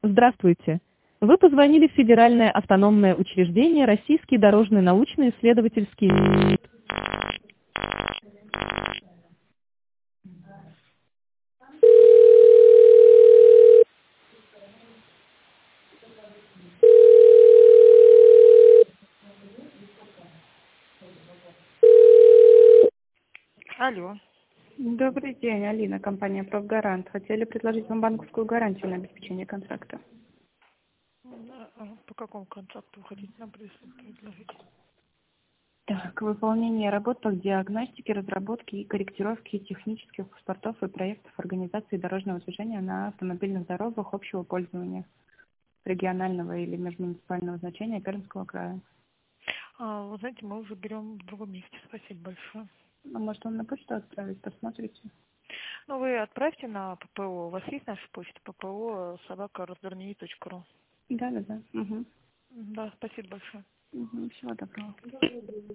Здравствуйте. Вы позвонили в Федеральное автономное учреждение Российский дорожный научно-исследовательский институт. Алло. Добрый день, Алина, компания «Профгарант». Хотели предложить вам банковскую гарантию на обеспечение контракта. По какому контракту вы хотите нам предложить? Так, выполнение работ по диагностике, разработке и корректировке технических паспортов и проектов организации дорожного движения на автомобильных дорогах общего пользования регионального или межмуниципального значения Пермского края. Вы знаете, мы уже берем в другом месте. Спасибо большое. А может, вам на почту отправить, посмотрите? Ну, вы отправьте на ППО. У вас есть наша почта? ppо@разверни.ру. Да. Угу. Да, спасибо большое. Всего доброго.